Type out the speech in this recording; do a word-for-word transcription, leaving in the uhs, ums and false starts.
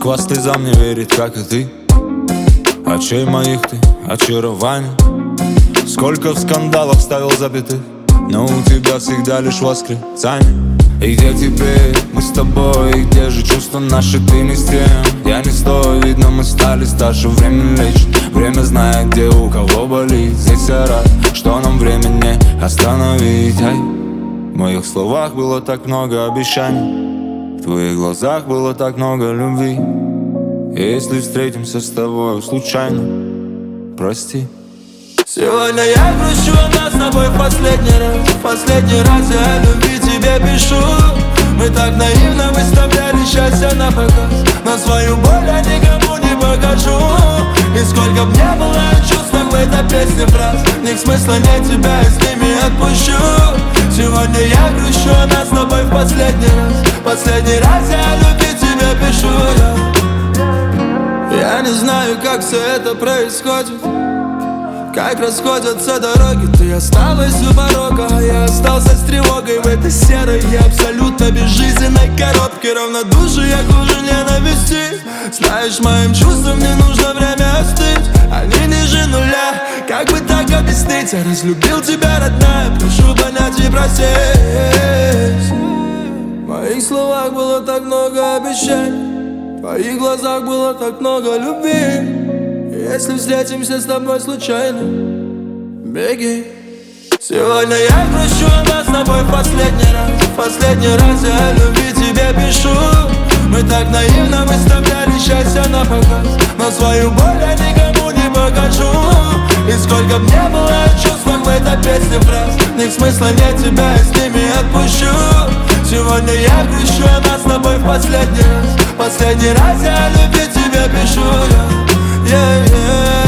Москва слезам не верит, как и ты. Очей моих ты очарование. Сколько в скандалах ставил запятых, но у тебя всегда лишь восклицание. И где теперь мы с тобой, и где же чувства наши, ты не с тем, я не стою, видно мы стали старше. Время лечит, время знает, где у кого болит. Здесь я рад, что нам время не остановить. Ай, в моих словах было так много обещаний, в твоих глазах было так много любви. И если встретимся с тобой случайно, прости. Сегодня я грущу, а нас с тобой в последний раз. В последний раз я о любви тебе пишу. Мы так наивно выставляли счастье на показ, но свою боль я никому не покажу. И сколько б не было чувств в этой песне фраз, в них смысла нет, тебя я с ними отпущу. Сегодня я грущу, а нас с тобой в последний раз. В последний раз я о любви тебе пишу. Я, я не знаю, как все это происходит, как расходятся дороги. Ты осталась у порога, а я остался с тревогой в этой серой и абсолютно безжизненной коробке. Равнодушие хуже ненависти. Знаешь, моим чувствам не нужно время остыть, они ниже нуля. Как бы так объяснить? Я разлюбил тебя, родная, прошу понять и простить. В моих словах было так много обещаний, в твоих глазах было так много любви. Если встретимся с тобой случайно, беги. Сегодня я грущу, а нас с тобой в последний раз. В последний раз я о любви тебе пишу. Мы так наивно выставляли счастье на показ, но свою боль я никому не покажу. И сколько б не было чувств в этой песне фраз, в них смысла нет, тебя я с ними отпущу. Сегодня я грущу, а нас с тобой в последний раз. В последний раз я о любви тебе пишу. Yeah, yeah.